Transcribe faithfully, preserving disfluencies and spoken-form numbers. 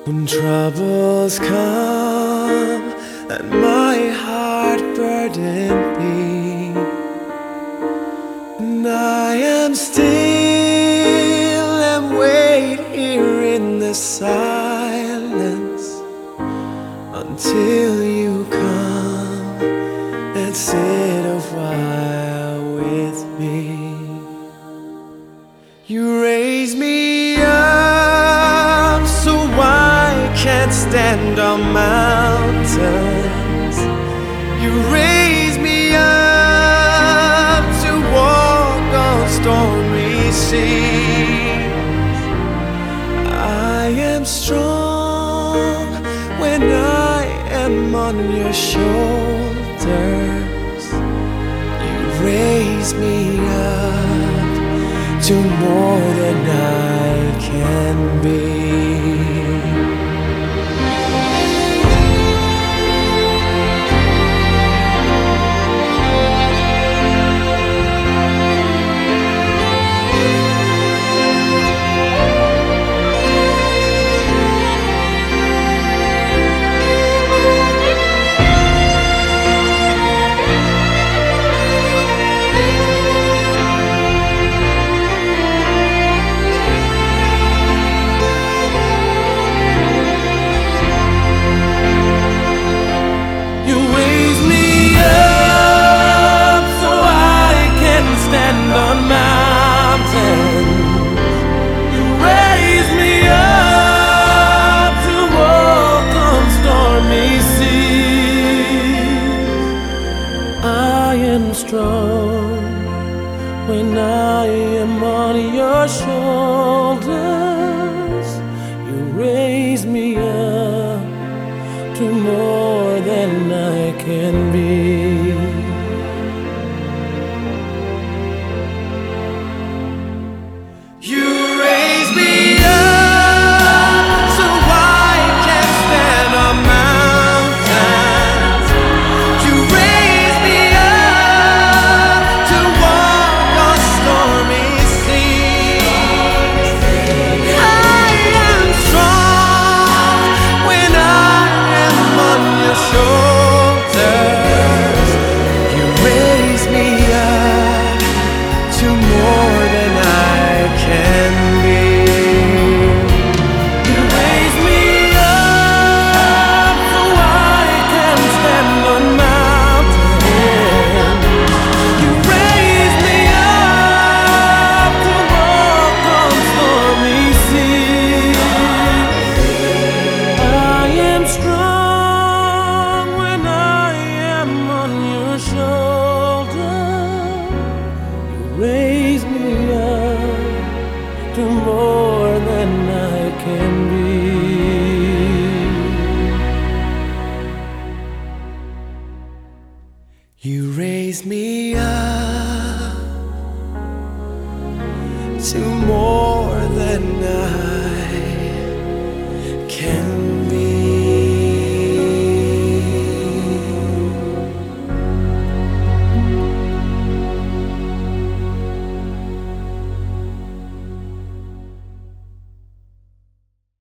When troubles come and my heart burden me, and I am still and wait here in the silence until you come and sit a while with me. You raise me up so I can't stand on mountains. You raise me up to walk on stormy seas. I am strong when I am on your shoulders. You raise me up to more than I can be. Strong when I am on your shoulders. You raise me up to more than I can